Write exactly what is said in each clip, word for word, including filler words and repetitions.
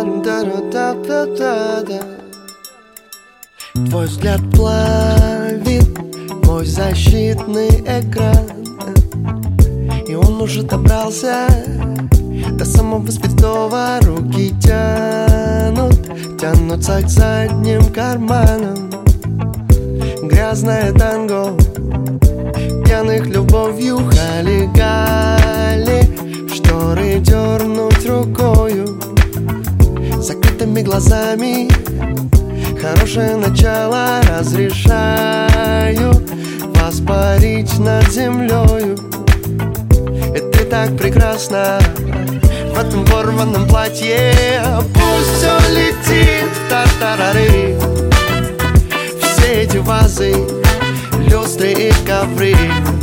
Твой взгляд плавит мой защитный экран, и он уже добрался до самого святого. Руки тянут, тянутся к задним карманам. Грязное танго, пьяных любовью хали-гали. В шторы дернуть рукою, закрытыми глазами. Хорошее начало, разрешаю воспарить над землею. И ты так прекрасна в этом порванном платье. Пусть все летит в тартарары, все эти вазы, люстры и ковры.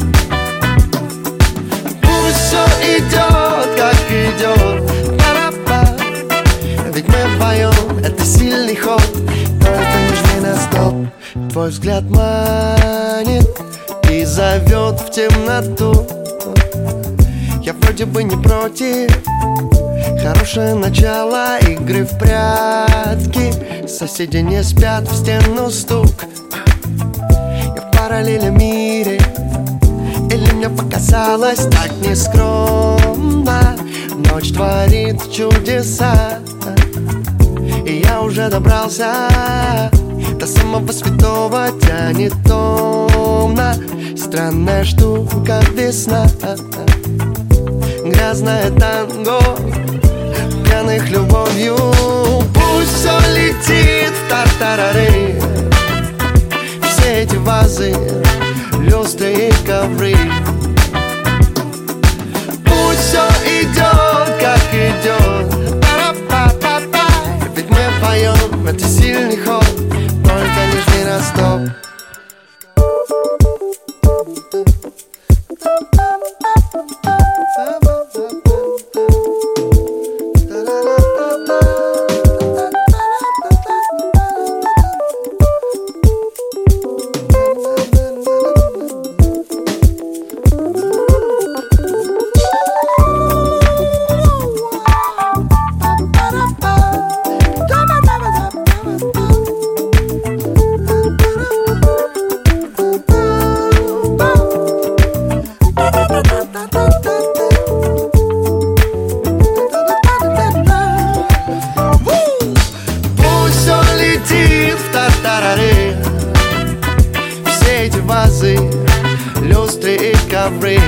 Пусть все идет, как идет, па-ра-па. Ведь мы вдвоем, это сильный ход. Только не жми на стоп. Твой взгляд манит и зовет в темноту. Я вроде бы не против, хорошее начало игры в прятки. Соседи не спят, в стену стук. Я в параллельном мире, или мне показалось так нескромно. Ночь творит чудеса, и я уже добрался до самого святого. Тянет томно, странная штука весна. Грязное танго, пьяных любовью. Пусть все летит в тартарары, все эти вазы, люстры и ковры. Пусть все идет, как идет, па-ра-па-па-па. Ведь мы поем, это сильный ход. Только не жми на стоп. Все эти вазы, люстры и ковры.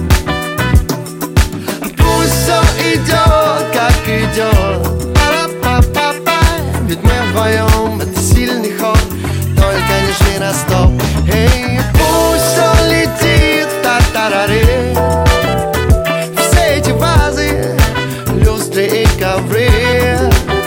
Пусть все идет, как идет, па-ра-па-па-па. Ведь мы вдвоем, это сильный ход. Только не жми на стоп. Эй, пусть все летит в тартарары, все эти вазы, люстры и ковры.